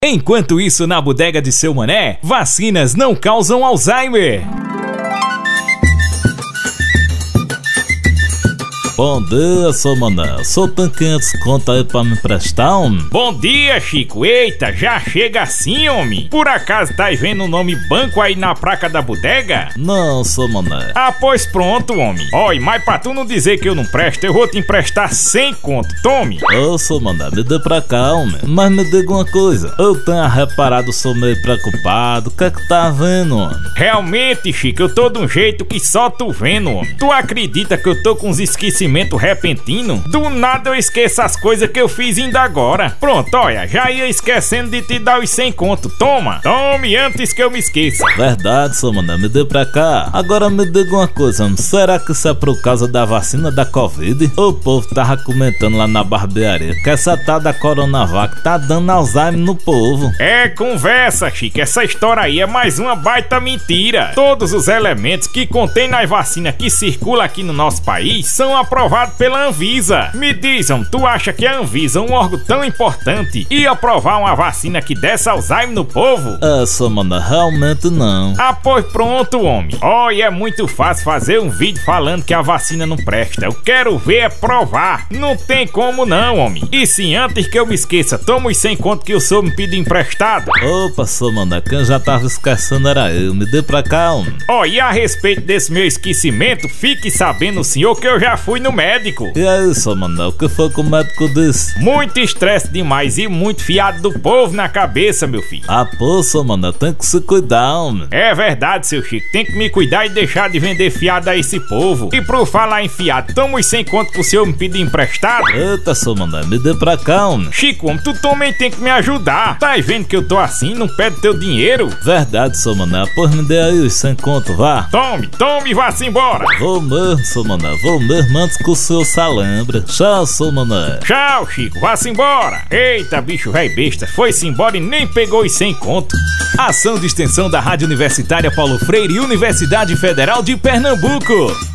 Enquanto isso, na bodega de seu Mané, vacinas não causam Alzheimer. Bom dia, seu Mané. Só tem 500 conto aí pra me emprestar, homem? Bom dia, Chico. Eita, já chega assim, homem. Por acaso tá vendo o nome banco aí na placa da bodega? Não, seu Mané. Ah, pois pronto, homem. Olha, mas pra tu não dizer que eu não presto, eu vou te emprestar 100 conto. Tome. Ô, seu Mané, me dê pra cá, homem. Mas me diga uma coisa. Eu tenho reparado, sou meio preocupado. O que é que tá vendo, homem? Realmente, Chico, eu tô de um jeito que só tu vendo, homem. Tu acredita que eu tô com uns esquecimentos repentino? Do nada eu esqueço as coisas que eu fiz ainda agora. Pronto, olha, já ia esquecendo de te dar os 100 conto. Tome antes que eu me esqueça. Verdade, seu Mané, me dê pra cá. Agora me diga uma coisa, homem. Será que isso é por causa da vacina da Covid? O povo tava comentando lá na barbearia que essa tal da Coronavac tá dando Alzheimer no povo. É conversa, Chico. Essa história aí é mais uma baita mentira. Todos os elementos que contém na vacina que circula aqui no nosso país são aprovados pela Anvisa. Me dizem, tu acha que a Anvisa, um órgão tão importante, ia aprovar uma vacina que desse Alzheimer no povo? Seu Mané, realmente não. Ah, pois pronto, homem. Olha, é muito fácil fazer um vídeo falando que a vacina não presta. Eu quero ver é provar. Não tem como não, homem. E se antes que eu me esqueça, toma os 100 conto que o senhor me pediu emprestado. Opa, seu Mané, quem já tava esquecendo era eu. Me dê pra cá, homem. E a respeito desse meu esquecimento, fique sabendo, senhor, que eu já fui no médico. E aí, seu Mané, o que foi que o médico disse? Muito estresse demais e muito fiado do povo na cabeça, meu filho. Ah, pô, seu Mané, tem que se cuidar, homem. É verdade, seu Chico, tem que me cuidar e deixar de vender fiado a esse povo. E por falar em fiado, toma os 100 conto pro senhor me pedir emprestado. Eita, seu Mané, me dê pra cá, homem. Chico, homem, tu também tem que me ajudar. Tá vendo que eu tô assim, não pede teu dinheiro? Verdade, seu Mané, pois me dê aí os 100 conto, vá. Tome, vá-se embora. Vou mesmo, seu Mané, vou mesmo antes que o senhor se lembra. Tchau, seu Mané. Tchau, Chico, vá-se embora. Eita, bicho velho besta, foi-se embora e nem pegou os 100 conto. Ação de extensão da Rádio Universitária Paulo Freire e Universidade Federal de Pernambuco.